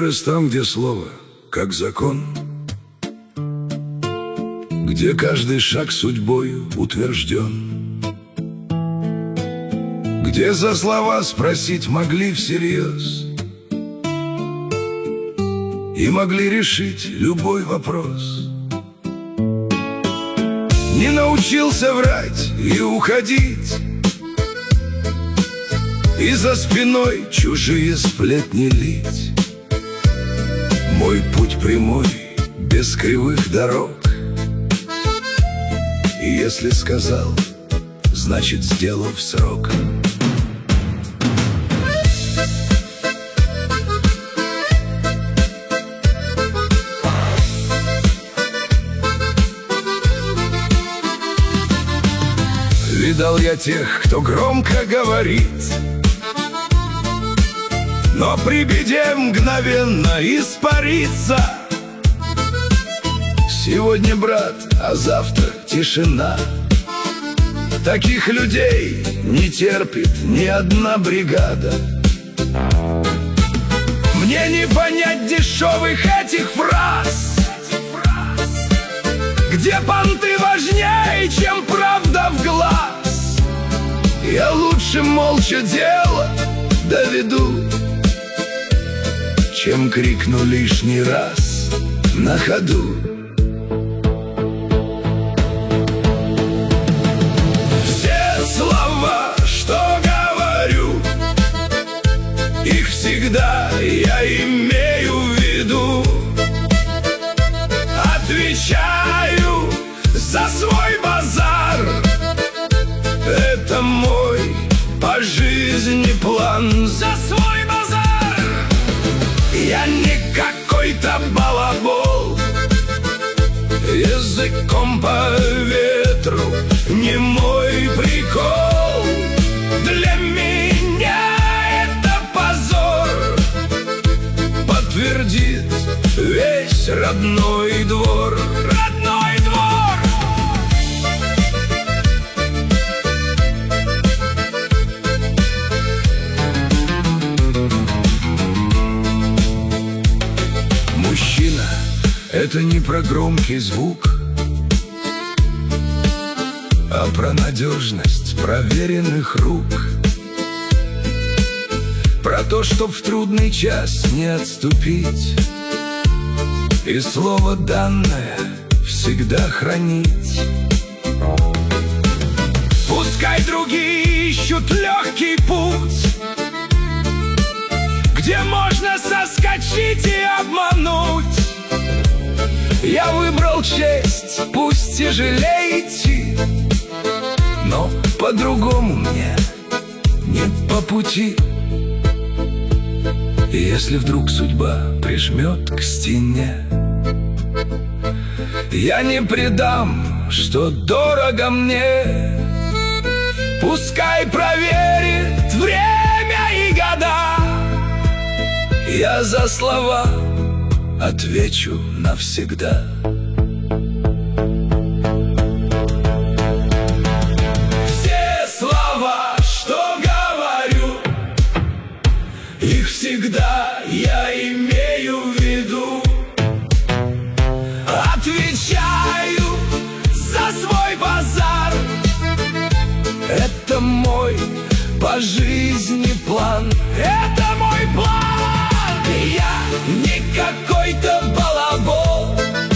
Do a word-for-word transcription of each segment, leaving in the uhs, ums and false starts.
вырос там, где слово как закон, где каждый шаг судьбою утвержден, где за слова спросить могли всерьез и могли решить любой вопрос. Не научился врать и уходить, и за спиной чужие сплетни лить. Мой путь прямой, без кривых дорог, и если сказал, значит сделал в срок. Видал я тех, кто громко говорит, но при беде мгновенно испарится. Сегодня брат, а завтра тишина. Таких людей не терпит ни одна бригада. Мне не понять дешевых этих фраз, где понты важнее, чем правда в глаз. Я лучше молча дело доведу, чем крикну лишний раз на ходу. Все слова, что говорю, их всегда я имею в виду. Отвечаю за свой базар, это мой по жизни план. За свой базар я не какой-то балабол, языком по ветру не мой прикол. Для меня это позор, подтвердит весь родной двор. Родной двор! Мужчина — это не про громкий звук, а про надежность проверенных рук, про то, чтоб в трудный час не отступить и слово данное всегда хранить. Пускай другие ищут легкий путь, где можно соскочить и обмануть. Я выбрал честь, пусть тяжелее идти, но по-другому мне не по пути. И если вдруг судьба прижмет к стене, я не предам, что дорого мне. Пускай проверит время и года, я за слова отвечу навсегда. Все слова, что говорю, их всегда я имею в виду. Отвечаю за свой базар, это мой по жизни план. Это мой план. Я не какой-то балабол,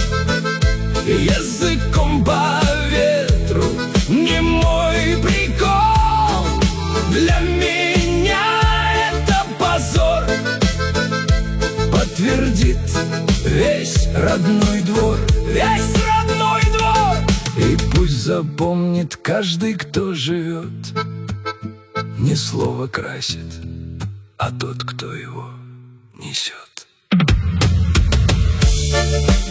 языком по ветру не мой прикол. Для меня это позор, подтвердит весь родной двор. Весь родной двор! И пусть запомнит каждый, кто живет, не слово красит, а тот, кто его несет.